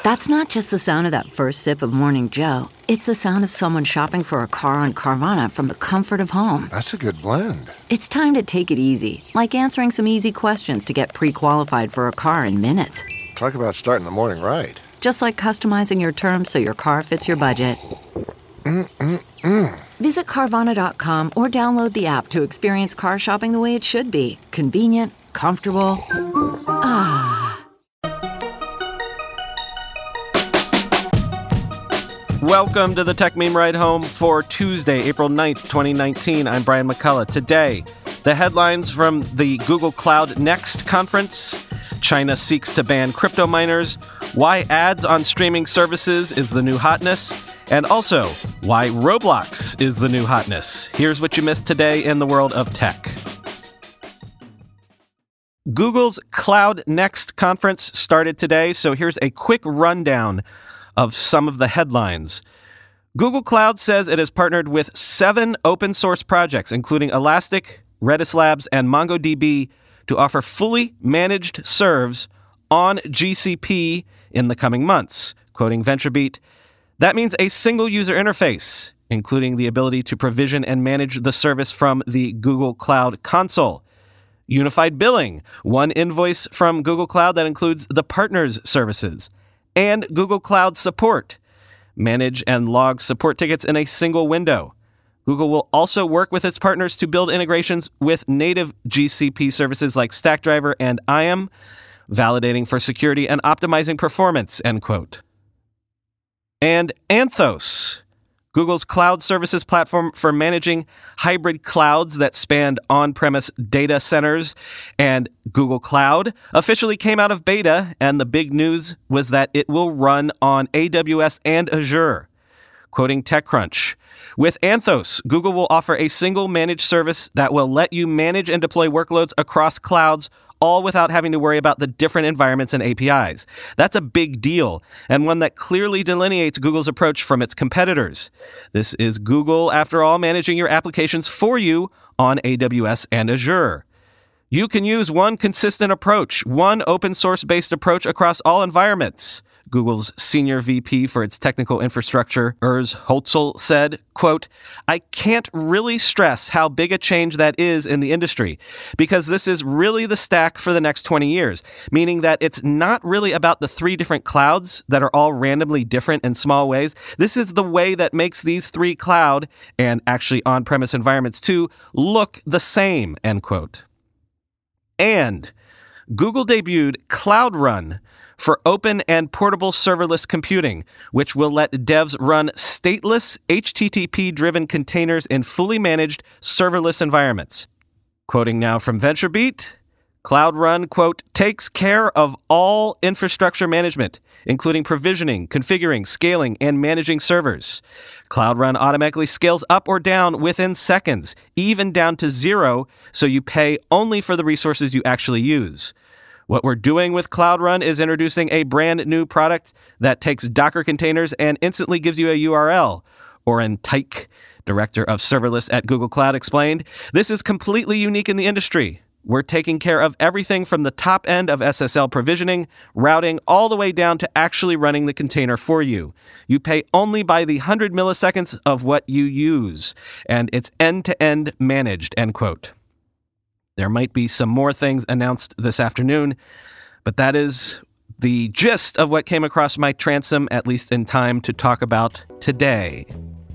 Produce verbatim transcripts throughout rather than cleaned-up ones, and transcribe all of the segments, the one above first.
That's not just the sound of that first sip of Morning Joe. It's the sound of someone shopping for a car on Carvana from the comfort of home. That's a good blend. It's time to take it easy, like answering some easy questions to get pre-qualified for a car in minutes. Talk about starting the morning right. Just like customizing your terms so your car fits your budget. Mm-mm-mm. Visit Carvana dot com or download the app to experience car shopping the way it should be. Convenient, comfortable. Ah. Welcome to the Tech Meme Ride Home for Tuesday, April ninth, twenty nineteen. I'm Brian McCullough. Today, the headlines from the Google Cloud Next conference. China seeks to ban crypto miners. Why ads on streaming services is the new hotness. And also, why Roblox is the new hotness. Here's what you missed today in the world of tech. Google's Cloud Next conference started today, so here's a quick rundown of some of the headlines. Google Cloud says it has partnered with seven open source projects, including Elastic, Redis Labs, and MongoDB, to offer fully managed serves on G C P in the coming months. Quoting VentureBeat, that means a single user interface, including the ability to provision and manage the service from the Google Cloud Console. Unified billing, one invoice from Google Cloud that includes the partners' services. And Google Cloud Support. Manage and log support tickets in a single window. Google will also work with its partners to build integrations with native G C P services like Stackdriver and I A M, validating for security and optimizing performance, end quote. And Anthos, Google's cloud services platform for managing hybrid clouds that span on-premise data centers, and Google Cloud officially came out of beta, and the big news was that it will run on A W S and Azure. Quoting TechCrunch, with Anthos, Google will offer a single managed service that will let you manage and deploy workloads across clouds, all without having to worry about the different environments and A P Is. That's a big deal, and one that clearly delineates Google's approach from its competitors. This is Google, after all, managing your applications for you on A W S and Azure. You can use one consistent approach, one open source-based approach across all environments. Google's senior V P for its technical infrastructure, Urs Hölzl, said, quote, I can't really stress how big a change that is in the industry, because this is really the stack for the next twenty years, meaning that it's not really about the three different clouds that are all randomly different in small ways. This is the way that makes these three cloud, and actually on-premise environments too, look the same, end quote. And Google debuted Cloud Run for open and portable serverless computing, which will let devs run stateless, H T T P-driven containers in fully managed serverless environments. Quoting now from VentureBeat, Cloud Run, quote, takes care of all infrastructure management, including provisioning, configuring, scaling, and managing servers. Cloud Run automatically scales up or down within seconds, even down to zero, so you pay only for the resources you actually use. What we're doing with Cloud Run is introducing a brand new product that takes Docker containers and instantly gives you a U R L. Oren Teich, director of serverless at Google Cloud, explained, this is completely unique in the industry. We're taking care of everything from the top end of S S L provisioning, routing, all the way down to actually running the container for you. You pay only by the one hundred milliseconds of what you use, and it's end-to-end managed, end quote. There might be some more things announced this afternoon, but that is the gist of what came across my transom, at least in time to talk about today.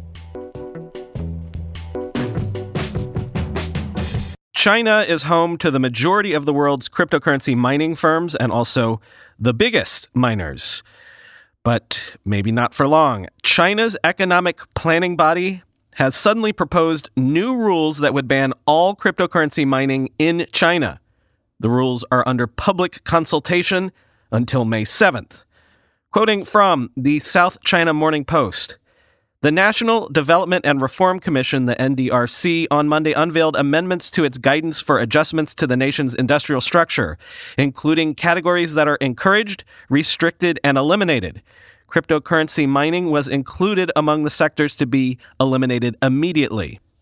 China is home to the majority of the world's cryptocurrency mining firms and also the biggest miners. But maybe not for long. China's economic planning body has suddenly proposed new rules that would ban all cryptocurrency mining in China. The rules are under public consultation until May seventh. Quoting from the South China Morning Post, the National Development and Reform Commission, the N D R C, on Monday unveiled amendments to its guidance for adjustments to the nation's industrial structure, including categories that are encouraged, restricted, and eliminated. Cryptocurrency mining was included among the sectors to be eliminated immediately.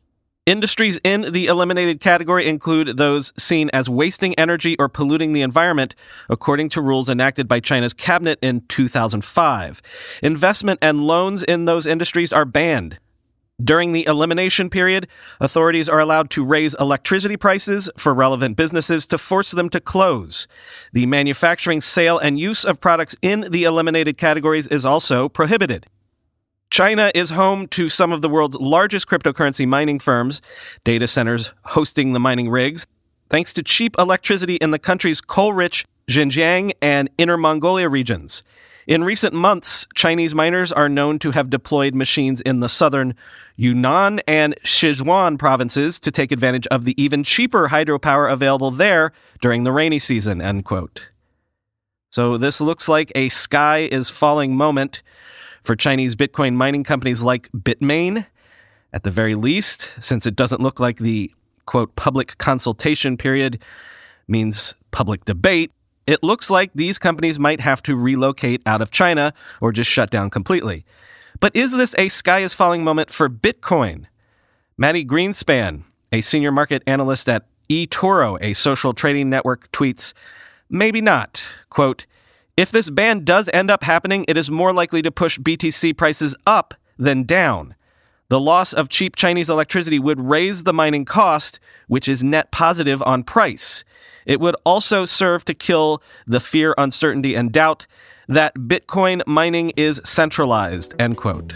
Industries in the eliminated category include those seen as wasting energy or polluting the environment, according to rules enacted by China's cabinet in two thousand five. Investment and loans in those industries are banned. During the elimination period, authorities are allowed to raise electricity prices for relevant businesses to force them to close. The manufacturing, sale, and use of products in the eliminated categories is also prohibited. China is home to some of the world's largest cryptocurrency mining firms, data centers hosting the mining rigs, thanks to cheap electricity in the country's coal-rich Xinjiang and Inner Mongolia regions. In recent months, Chinese miners are known to have deployed machines in the southern Yunnan and Sichuan provinces to take advantage of the even cheaper hydropower available there during the rainy season, end quote. So this looks like a sky is falling moment for Chinese Bitcoin mining companies like Bitmain, at the very least, since it doesn't look like the, quote, public consultation period means public debate. It looks like these companies might have to relocate out of China or just shut down completely. But is this a sky is falling moment for Bitcoin? Maddie Greenspan, a senior market analyst at eToro, a social trading network, tweets, maybe not. Quote, if this ban does end up happening, it is more likely to push B T C prices up than down. The loss of cheap Chinese electricity would raise the mining cost, which is net positive on price. It would also serve to kill the fear, uncertainty, and doubt that Bitcoin mining is centralized, end quote.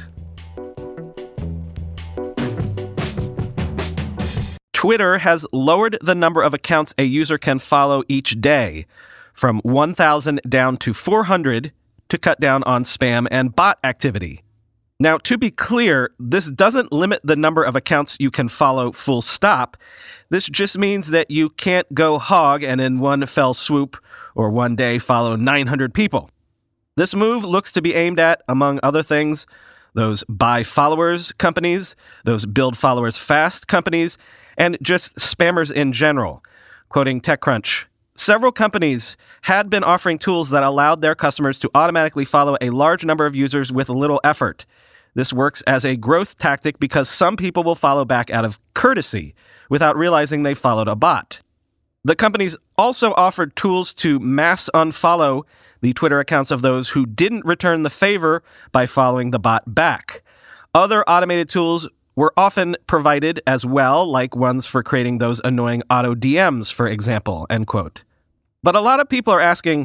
Twitter has lowered the number of accounts a user can follow each day from one thousand down to four hundred to cut down on spam and bot activity. Now, to be clear, this doesn't limit the number of accounts you can follow full stop. This just means that you can't go hog and in one fell swoop or one day follow nine hundred people. This move looks to be aimed at, among other things, those buy followers companies, those build followers fast companies, and just spammers in general. Quoting TechCrunch, several companies had been offering tools that allowed their customers to automatically follow a large number of users with little effort. This works as a growth tactic because some people will follow back out of courtesy without realizing they followed a bot. The companies also offered tools to mass unfollow the Twitter accounts of those who didn't return the favor by following the bot back. Other automated tools were often provided as well, like ones for creating those annoying auto D Ms, for example, end quote. But a lot of people are asking,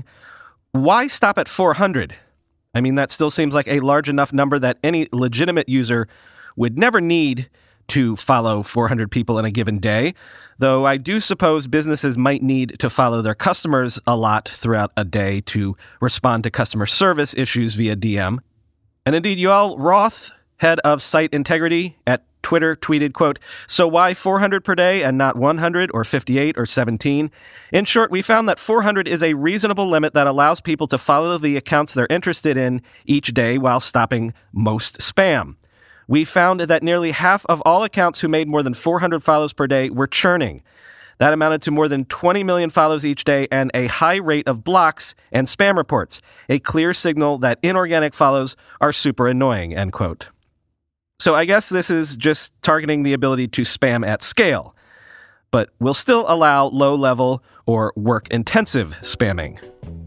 why stop at four hundred? I mean, that still seems like a large enough number that any legitimate user would never need to follow four hundred people in a given day, though I do suppose businesses might need to follow their customers a lot throughout a day to respond to customer service issues via D M. And indeed, Yoel Roth, head of site integrity at Twitter, tweeted, quote, so why four hundred per day and not one hundred or fifty-eight or seventeen? In short, we found that four hundred is a reasonable limit that allows people to follow the accounts they're interested in each day while stopping most spam. We found that nearly half of all accounts who made more than four hundred follows per day were churning. That amounted to more than twenty million follows each day and a high rate of blocks and spam reports, a clear signal that inorganic follows are super annoying, end quote. So I guess this is just targeting the ability to spam at scale, but will still allow low-level or work-intensive spamming.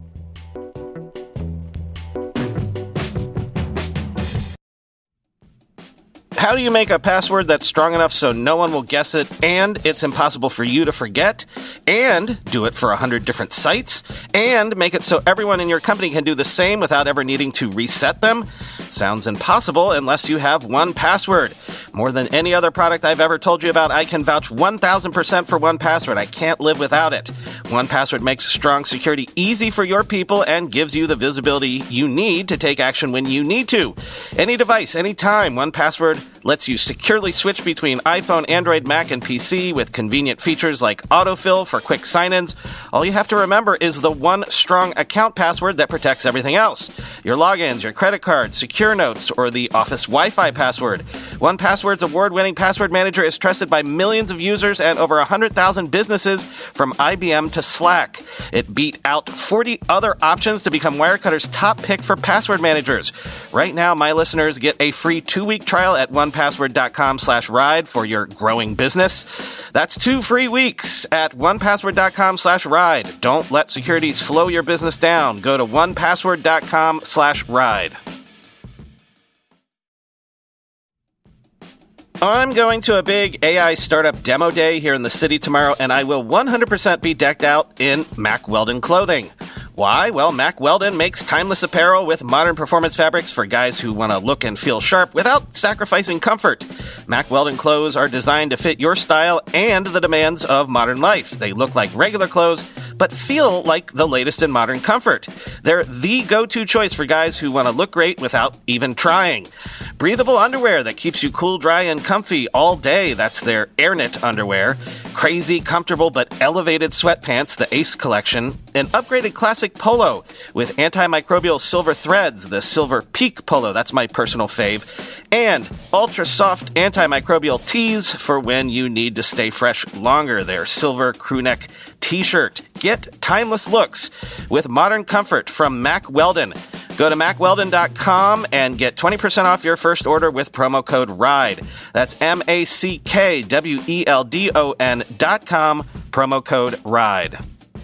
How do you make a password that's strong enough so no one will guess it, and it's impossible for you to forget, and do it for one hundred different sites, and make it so everyone in your company can do the same without ever needing to reset them? Sounds impossible unless you have one password. More than any other product I've ever told you about, I can vouch one thousand percent for one password. I can't live without it. one password makes strong security easy for your people and gives you the visibility you need to take action when you need to. Any device, anytime, one password lets you securely switch between iPhone, Android, Mac, and P C with convenient features like autofill for quick sign-ins. All you have to remember is the one strong account password that protects everything else. your logins, your credit cards, secure notes, or the Office Wi-Fi password. one Password's award-winning password manager is trusted by millions of users and over one hundred thousand businesses from I B M to Slack. It beat out forty other options to become Wirecutter's top pick for password managers. Right now, my listeners get a free two-week trial at one password dot com slash ride for your growing business. That's two free weeks at one password dot com slash ride. Don't let security slow your business down. Go to one password dot com slash ride. I'm going to a big A I startup demo day here in the city tomorrow, and I will one hundred percent be decked out in Mack Weldon clothing. Why? Well, Mack Weldon makes timeless apparel with modern performance fabrics for guys who want to look and feel sharp without sacrificing comfort. Mack Weldon clothes are designed to fit your style and the demands of modern life. They look like regular clothes, but feel like the latest in modern comfort. They're the go-to choice for guys who want to look great without even trying. Breathable underwear that keeps you cool, dry, and comfy all day. That's their AirKnit underwear. Crazy, comfortable, but elevated sweatpants, the Ace collection. An upgraded classic polo with antimicrobial silver threads, the Silver Peak polo. That's my personal fave. And ultra-soft antimicrobial tees for when you need to stay fresh longer. Their silver crewneck t-shirt. Get timeless looks with modern comfort from Mack Weldon. Go to mack weldon dot com and get twenty percent off your first order with promo code RIDE. That's M A C K W E L D O N dot com, promo code RIDE.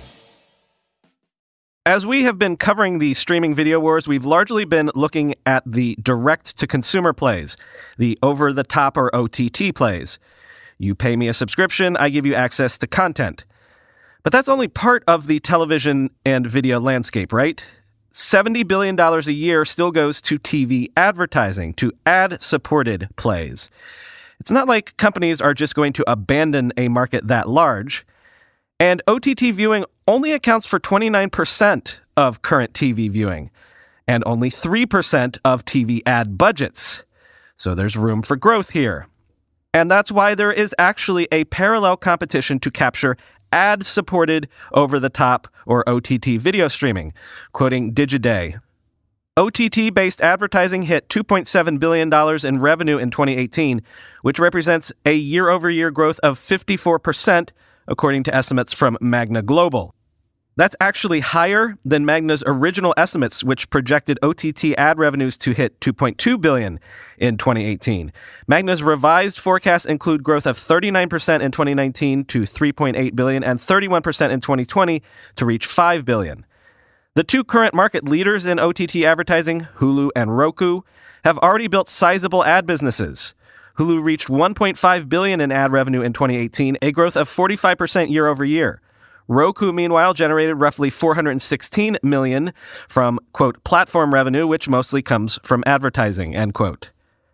As we have been covering the streaming video wars, we've largely been looking at the direct-to-consumer plays, the over-the-top or O T T plays. You pay me a subscription, I give you access to content. But that's only part of the television and video landscape, right? seventy billion dollars a year still goes to T V advertising, to ad-supported plays. It's not like companies are just going to abandon a market that large. And O T T viewing only accounts for twenty-nine percent of current T V viewing, and only three percent of T V ad budgets. So there's room for growth here. And that's why there is actually a parallel competition to capture ad-supported over-the-top or O T T video streaming, quoting Digiday. O T T-based advertising hit two point seven billion dollars in revenue in twenty eighteen, which represents a year-over-year growth of fifty-four percent, according to estimates from Magna Global. That's actually higher than Magna's original estimates, which projected O T T ad revenues to hit two point two billion dollars in twenty eighteen. Magna's revised forecasts include growth of thirty-nine percent in twenty nineteen to three point eight billion dollars and thirty-one percent in twenty twenty to reach five billion dollars. The two current market leaders in O T T advertising, Hulu and Roku, have already built sizable ad businesses. Hulu reached one point five billion dollars in ad revenue in twenty eighteen, a growth of forty-five percent year over year. Roku, meanwhile, generated roughly four hundred sixteen million dollars from, quote, platform revenue, which mostly comes from advertising, end quote.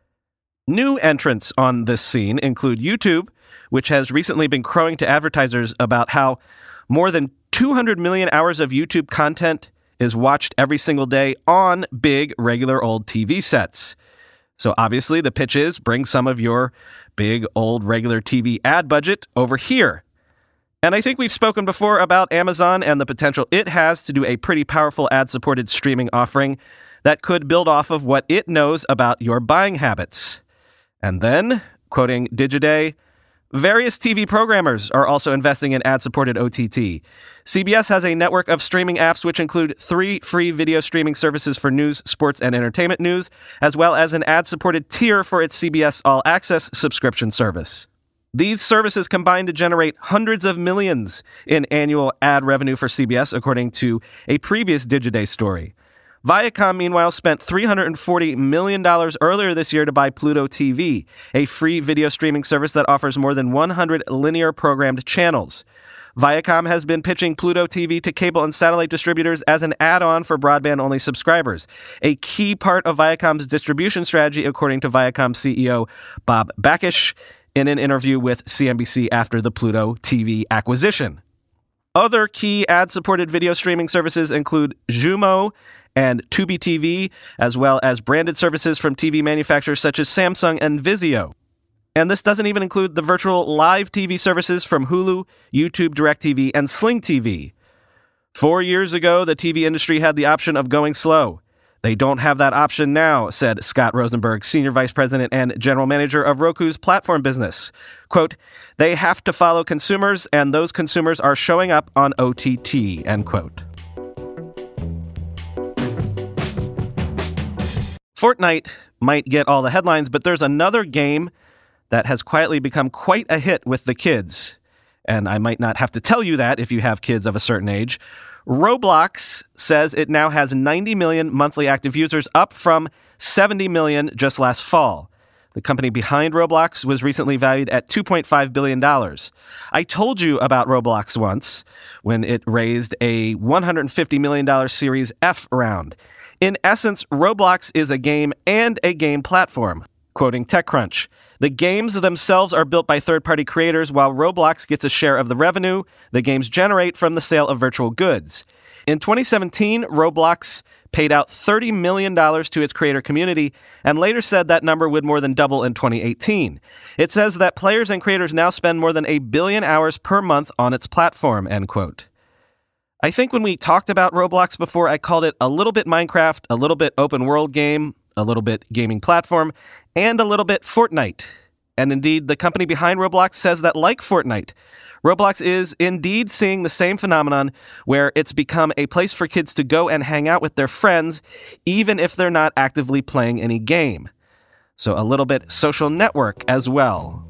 New entrants on this scene include YouTube, which has recently been crowing to advertisers about how more than two hundred million hours of YouTube content is watched every single day on big, regular old T V sets. So obviously the pitch is bring some of your big, old, regular T V ad budget over here. And I think we've spoken before about Amazon and the potential it has to do a pretty powerful ad-supported streaming offering that could build off of what it knows about your buying habits. And then, quoting Digiday, various T V programmers are also investing in ad-supported O T T. C B S has a network of streaming apps which include three free video streaming services for news, sports, and entertainment news, as well as an ad-supported tier for its C B S All Access subscription service. These services combine to generate hundreds of millions in annual ad revenue for C B S, according to a previous Digiday story. Viacom, meanwhile, spent three hundred forty million dollars earlier this year to buy Pluto T V, a free video streaming service that offers more than one hundred linear programmed channels. Viacom has been pitching Pluto T V to cable and satellite distributors as an add-on for broadband-only subscribers, a key part of Viacom's distribution strategy, according to Viacom C E O Bob Bakish in an interview with C N B C after the Pluto T V acquisition. Other key ad-supported video streaming services include Xumo and Tubi T V, as well as branded services from T V manufacturers such as Samsung and Vizio. And this doesn't even include the virtual live T V services from Hulu, YouTube DirecTV, and Sling T V. Four years ago, the T V industry had the option of going slow. They don't have that option now, said Scott Rosenberg, Senior Vice President and General Manager of Roku's platform business. Quote, they have to follow consumers, and those consumers are showing up on O T T, end quote. Fortnite might get all the headlines, but there's another game that has quietly become quite a hit with the kids. And I might not have to tell you that if you have kids of a certain age. Roblox says it now has ninety million monthly active users, up from seventy million just last fall. The company behind Roblox was recently valued at two point five billion dollars. I told you about Roblox once when it raised a one hundred fifty million dollars Series F round. In essence, Roblox is a game and a game platform. Quoting TechCrunch, the games themselves are built by third-party creators, while Roblox gets a share of the revenue the games generate from the sale of virtual goods. In twenty seventeen, Roblox paid out thirty million dollars to its creator community and later said that number would more than double in twenty eighteen. It says that players and creators now spend more than a billion hours per month on its platform, end quote. I think when we talked about Roblox before, I called it a little bit Minecraft, a little bit open world game, a little bit gaming platform, and a little bit Fortnite. And indeed, the company behind Roblox says that, like Fortnite, Roblox is indeed seeing the same phenomenon where it's become a place for kids to go and hang out with their friends, even if they're not actively playing any game. So a little bit social network as well.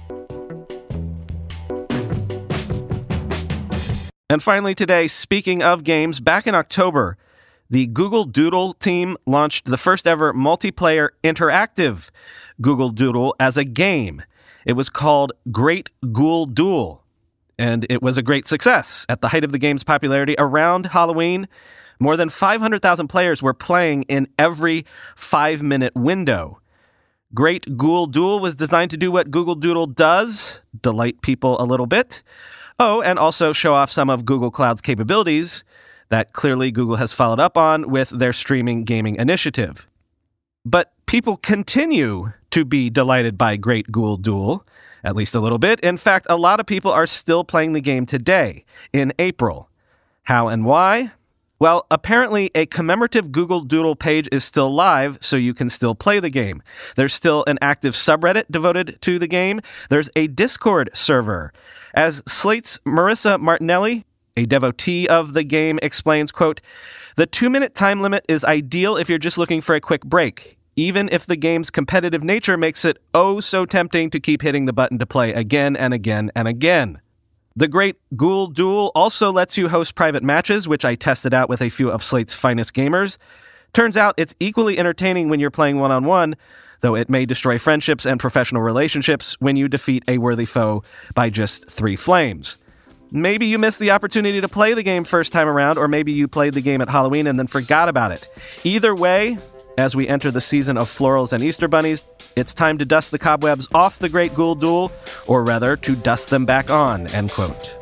And finally today, speaking of games, back in October, the Google Doodle team launched the first ever multiplayer interactive Google Doodle as a game. It was called Great Ghoul Duel, and it was a great success. At the height of the game's popularity around Halloween, more than five hundred thousand players were playing in every five-minute window. Great Ghoul Duel was designed to do what Google Doodle does, delight people a little bit. Oh, and also show off some of Google Cloud's capabilities that clearly Google has followed up on with their streaming gaming initiative. But people continue to be delighted by Great Ghoul Duel, at least a little bit. In fact, a lot of people are still playing the game today, in April. How and why? Well, apparently a commemorative Google Doodle page is still live, so you can still play the game. There's still an active subreddit devoted to the game. There's a Discord server. As Slate's Marissa Martinelli, a devotee of the game, explains, quote, the two-minute time limit is ideal if you're just looking for a quick break, even if the game's competitive nature makes it oh so tempting to keep hitting the button to play again and again and again. The Great Ghoul Duel also lets you host private matches, which I tested out with a few of Slate's finest gamers. Turns out it's equally entertaining when you're playing one-on-one, though it may destroy friendships and professional relationships when you defeat a worthy foe by just three flames. Maybe you missed the opportunity to play the game first time around, or maybe you played the game at Halloween and then forgot about it. Either way, as we enter the season of florals and Easter bunnies, it's time to dust the cobwebs off the Great Ghoul Duel, or rather, to dust them back on, end quote.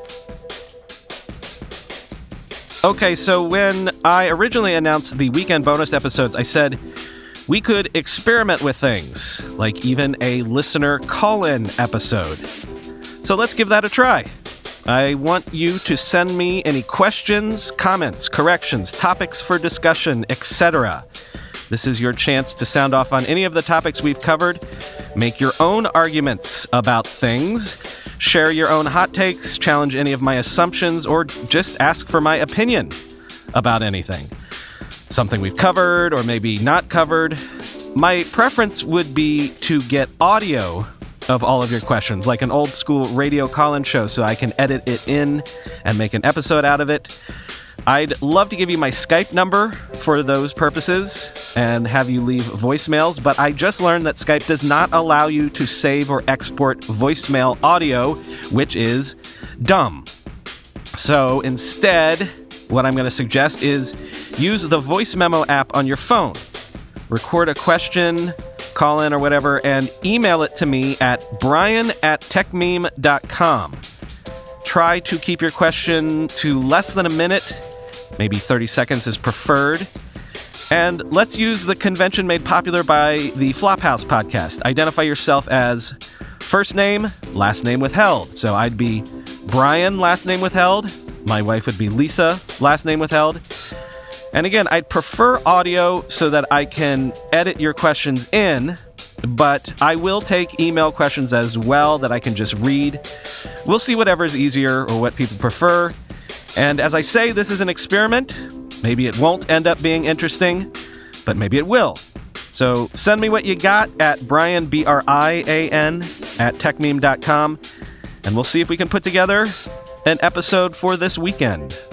Okay, so when I originally announced the weekend bonus episodes, I said we could experiment with things, like even a listener call-in episode. So let's give that a try. I want you to send me any questions, comments, corrections, topics for discussion, et cetera. This is your chance to sound off on any of the topics we've covered, make your own arguments about things, share your own hot takes, challenge any of my assumptions, or just ask for my opinion about anything. Something we've covered or maybe not covered. My preference would be to get audio of all of your questions, like an old school radio call-in show, so I can edit it in and make an episode out of it. I'd love to give you my Skype number for those purposes and have you leave voicemails, but I just learned that Skype does not allow you to save or export voicemail audio, which is dumb. So instead, what I'm going to suggest is use the Voice Memo app on your phone. Record a question, call in or whatever, and email it to me at brian at techmeme dot com. Try to keep your question to less than a minute. Maybe thirty seconds is preferred. And let's use the convention made popular by the Flophouse podcast. Identify yourself as first name, last name withheld. So I'd be Brian, last name withheld. My wife would be Lisa, last name withheld. And again, I'd prefer audio so that I can edit your questions in, but I will take email questions as well that I can just read. We'll see whatever's easier or what people prefer. And as I say, this is an experiment. Maybe it won't end up being interesting, but maybe it will. So send me what you got at Brian, B R I A N, at techmeme dot com, and we'll see if we can put together an episode for this weekend.